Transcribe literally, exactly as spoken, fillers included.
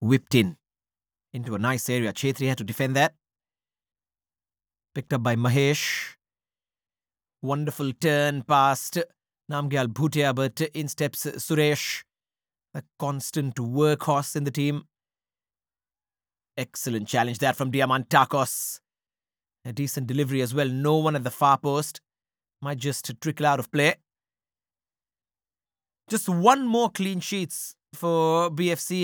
whipped in into a nice area. Chetri had to defend that. Picked up by Mahesh. Wonderful turn past Namgyal Bhutia, but in steps Suresh, the constant workhorse in the team. Excellent challenge there from Diamantakos. A decent delivery as well. No one at the far post. Might just trickle out of play. Just one more clean sheets for B F C